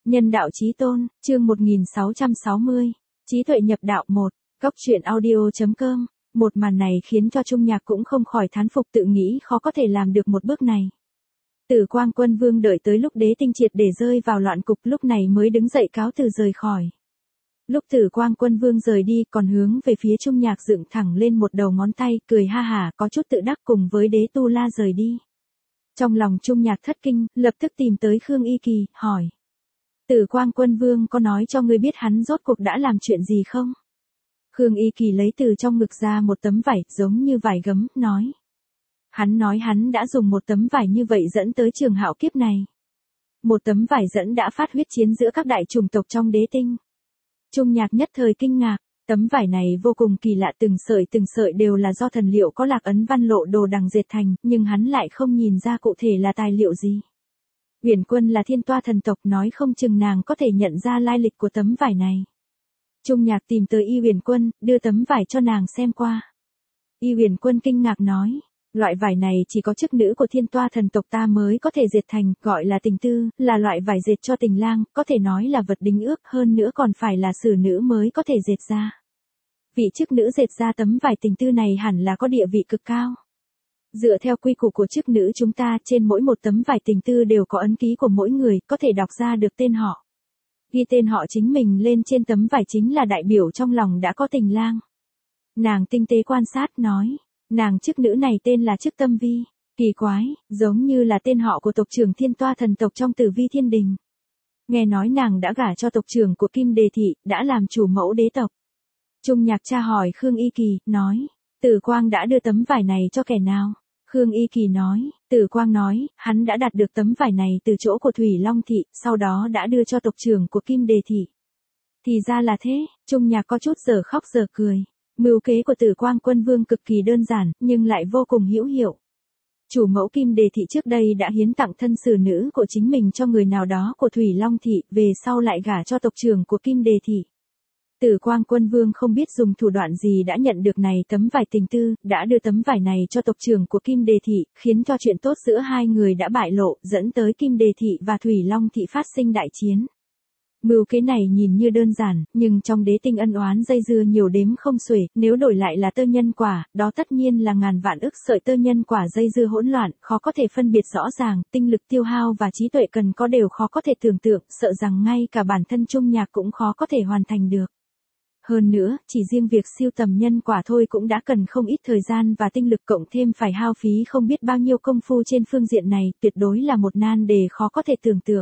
Nhân đạo chí tôn, chương 1660, trí tuệ nhập đạo 1, Cốc truyện audio.com. Một màn này khiến cho Trung Nhạc cũng không khỏi thán phục, tự nghĩ khó có thể làm được một bước này. Tử Quang Quân Vương đợi tới lúc đế tinh triệt để rơi vào loạn cục, lúc này mới đứng dậy cáo từ rời khỏi. Lúc Tử Quang Quân Vương rời đi, còn hướng về phía Trung Nhạc dựng thẳng lên một đầu ngón tay, cười ha hả, có chút tự đắc, cùng với đế tu la rời đi. Trong lòng Trung Nhạc thất kinh, lập tức tìm tới Khương Y Kỳ, hỏi. Tử Quang Quân Vương có nói cho ngươi biết hắn rốt cuộc đã làm chuyện gì không? Khương Y Kỳ lấy từ trong ngực ra một tấm vải, giống như vải gấm, nói. Hắn nói hắn đã dùng một tấm vải như vậy dẫn tới trường hạo kiếp này. Một tấm vải dẫn đã phát huyết chiến giữa các đại chủng tộc trong đế tinh. Trung Nhạc nhất thời kinh ngạc, tấm vải này vô cùng kỳ lạ, từng sợi đều là do thần liệu có lạc ấn văn lộ đồ đằng dệt thành, nhưng hắn lại không nhìn ra cụ thể là tài liệu gì. Uyển Quân là thiên toa thần tộc, nói không chừng nàng có thể nhận ra lai lịch của tấm vải này. Trung Nhạc tìm tới Y Uyển Quân, đưa tấm vải cho nàng xem qua. Y Uyển Quân kinh ngạc nói, loại vải này chỉ có chức nữ của thiên toa thần tộc ta mới có thể dệt thành, gọi là tình tư, là loại vải dệt cho tình lang, có thể nói là vật đính ước, hơn nữa còn phải là xử nữ mới có thể dệt ra. Vị chức nữ dệt ra tấm vải tình tư này hẳn là có địa vị cực cao. Dựa theo quy củ của chức nữ chúng ta, trên mỗi một tấm vải tình tư đều có ấn ký của mỗi người, có thể đọc ra được tên họ. Ghi tên họ chính mình lên trên tấm vải chính là đại biểu trong lòng đã có tình lang. Nàng tinh tế quan sát nói, nàng chức nữ này tên là Chức Tâm Vi, kỳ quái, giống như là tên họ của tộc trưởng thiên toa thần tộc trong Tử Vi Thiên Đình. Nghe nói nàng đã gả cho tộc trưởng của Kim Đề Thị, đã làm chủ mẫu đế tộc. Trung Nhạc tra hỏi Khương Y Kỳ, nói, Tử Quang đã đưa tấm vải này cho kẻ nào? Khương Y Kỳ nói, Tử Quang nói, hắn đã đạt được tấm vải này từ chỗ của Thủy Long Thị, sau đó đã đưa cho tộc trưởng của Kim Đề Thị. Thì ra là thế, Trung Nhạc có chút giờ khóc giờ cười. Mưu kế của Tử Quang Quân Vương cực kỳ đơn giản, nhưng lại vô cùng hữu hiệu. Chủ mẫu Kim Đề Thị trước đây đã hiến tặng thân xử nữ của chính mình cho người nào đó của Thủy Long Thị, về sau lại gả cho tộc trưởng của Kim Đề Thị. Tử Quang Quân Vương không biết dùng thủ đoạn gì đã nhận được này tấm vải tình tư, đã đưa tấm vải này cho tộc trưởng của Kim Đề Thị, khiến cho chuyện tốt giữa hai người đã bại lộ, dẫn tới Kim Đề Thị và Thủy Long Thị phát sinh đại chiến. Mưu kế này nhìn như đơn giản, nhưng trong đế tinh ân oán dây dưa nhiều đếm không xuể, nếu đổi lại là tơ nhân quả, đó tất nhiên là ngàn vạn ức sợi tơ nhân quả dây dưa hỗn loạn, khó có thể phân biệt rõ ràng, tinh lực tiêu hao và trí tuệ cần có đều khó có thể tưởng tượng, sợ rằng ngay cả bản thân Trung Nhạc cũng khó có thể hoàn thành được. Hơn nữa, chỉ riêng việc siêu tầm nhân quả thôi cũng đã cần không ít thời gian và tinh lực, cộng thêm phải hao phí không biết bao nhiêu công phu trên phương diện này, tuyệt đối là một nan đề khó có thể tưởng tượng.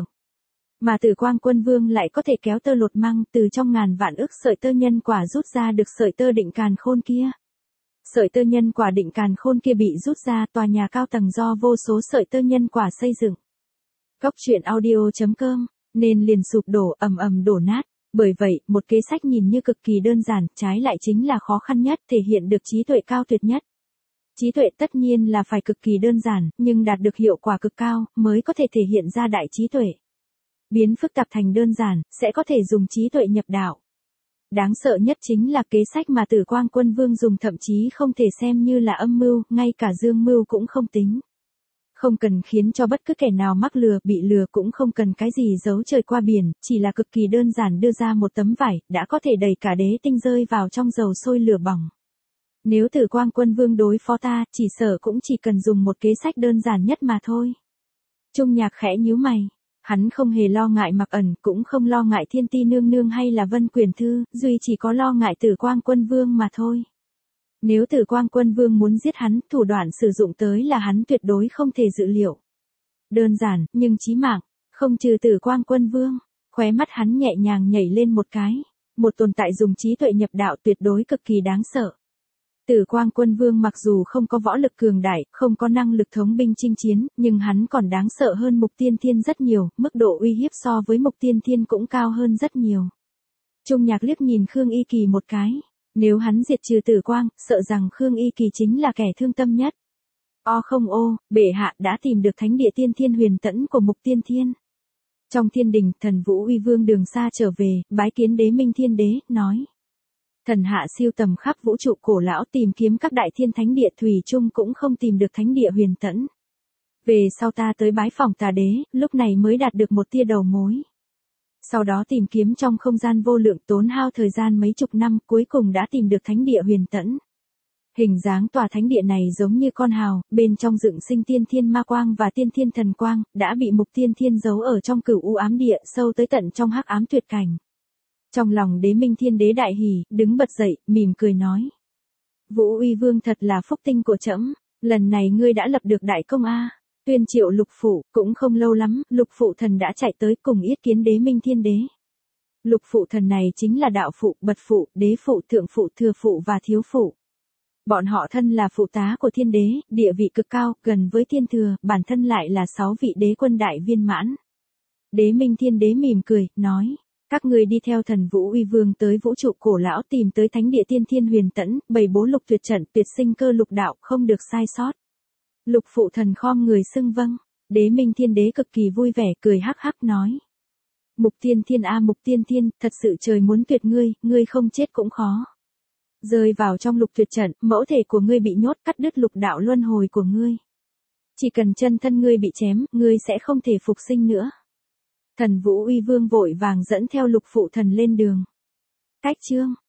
Mà Tử Quang Quân Vương lại có thể kéo tơ lột măng, từ trong ngàn vạn ức sợi tơ nhân quả rút ra được sợi tơ định càn khôn kia. Sợi tơ nhân quả định càn khôn kia bị rút ra, tòa nhà cao tầng do vô số sợi tơ nhân quả xây dựng. Cốc truyện audio.com, nên liền sụp đổ, ầm ầm đổ nát. Bởi vậy, một kế sách nhìn như cực kỳ đơn giản, trái lại chính là khó khăn nhất, thể hiện được trí tuệ cao tuyệt nhất. Trí tuệ tất nhiên là phải cực kỳ đơn giản, nhưng đạt được hiệu quả cực cao, mới có thể thể hiện ra đại trí tuệ. Biến phức tạp thành đơn giản, sẽ có thể dùng trí tuệ nhập đạo. Đáng sợ nhất chính là kế sách mà Tử Quang Quân Vương dùng, thậm chí không thể xem như là âm mưu, ngay cả dương mưu cũng không tính. Không cần khiến cho bất cứ kẻ nào mắc lừa, bị lừa, cũng không cần cái gì giấu trời qua biển, chỉ là cực kỳ đơn giản đưa ra một tấm vải, đã có thể đẩy cả đế tinh rơi vào trong dầu sôi lửa bỏng. Nếu Tử Quang Quân Vương đối phó ta, chỉ sợ cũng chỉ cần dùng một kế sách đơn giản nhất mà thôi. Trung Nhạc khẽ nhíu mày. Hắn không hề lo ngại Mặc Ẩn, cũng không lo ngại Thiên Ti Nương Nương hay là Vân Quyển Thư, duy chỉ có lo ngại Tử Quang Quân Vương mà thôi. Nếu Tử Quang Quân Vương muốn giết hắn, thủ đoạn sử dụng tới là hắn tuyệt đối không thể dự liệu. Đơn giản, nhưng chí mạng, không trừ Tử Quang Quân Vương, khóe mắt hắn nhẹ nhàng nhảy lên một cái. Một tồn tại dùng trí tuệ nhập đạo tuyệt đối cực kỳ đáng sợ. Tử Quang Quân Vương mặc dù không có võ lực cường đại, không có năng lực thống binh chinh chiến, nhưng hắn còn đáng sợ hơn Mục Tiên Thiên rất nhiều, mức độ uy hiếp so với Mục Tiên Thiên cũng cao hơn rất nhiều. Trung Nhạc liếc nhìn Khương Y Kỳ một cái. Nếu hắn diệt trừ Tử Quang, sợ rằng Khương Y Kỳ chính là kẻ thương tâm nhất. Không ô, bệ hạ đã tìm được thánh địa Tiên Thiên Huyền Tẫn của Mục Tiên Thiên. Trong thiên đình, Thần Vũ Uy Vương đường xa trở về, bái kiến Đế Minh Thiên Đế, nói. Thần hạ siêu tầm khắp vũ trụ cổ lão, tìm kiếm các đại thiên thánh địa, thủy chung cũng không tìm được thánh địa Huyền Tẫn. Về sau ta tới bái phỏng Tà Đế, lúc này mới đạt được một tia đầu mối. Sau đó tìm kiếm trong không gian vô lượng tốn hao thời gian mấy chục năm cuối cùng đã tìm được thánh địa Huyền Tẫn. Hình dáng tòa thánh địa này giống như con hào, bên trong dựng sinh tiên thiên ma quang và tiên thiên thần quang, đã bị mục tiên thiên giấu ở trong cửu u ám địa sâu tới tận trong hắc ám tuyệt cảnh. Trong lòng Đế Minh Thiên Đế đại hỉ, đứng bật dậy, mỉm cười nói. Vũ Uy Vương thật là phúc tinh của trẫm, lần này ngươi đã lập được đại công a. Tuyên triệu Lục Phụ, cũng không lâu lắm, Lục Phụ Thần đã chạy tới cùng yết kiến Đế Minh Thiên Đế. Lục Phụ Thần này chính là đạo phụ, bật phụ, đế phụ, thượng phụ, thừa phụ và thiếu phụ. Bọn họ thân là phụ tá của thiên đế, địa vị cực cao, gần với thiên thừa, bản thân lại là 6 vị đế quân đại viên mãn. Đế Minh Thiên Đế mỉm cười, nói. Các người đi theo thần Vũ Uy Vương tới vũ trụ cổ lão tìm tới thánh địa tiên thiên Huyền Tẫn, bày bố lục tuyệt trận tuyệt sinh cơ lục đạo không được sai sót. Lục Phụ Thần khom người xưng vâng. Đế Minh Thiên Đế cực kỳ vui vẻ cười hắc hắc nói. Mục tiên thiên a mục tiên thiên, thật sự trời muốn tuyệt ngươi, ngươi không chết cũng khó. Rơi vào trong lục tuyệt trận, mẫu thể của ngươi bị nhốt cắt đứt lục đạo luân hồi của ngươi. Chỉ cần chân thân ngươi bị chém, ngươi sẽ không thể phục sinh nữa. Thần Vũ Uy Vương vội vàng dẫn theo Lục Phụ Thần lên đường. Cách chương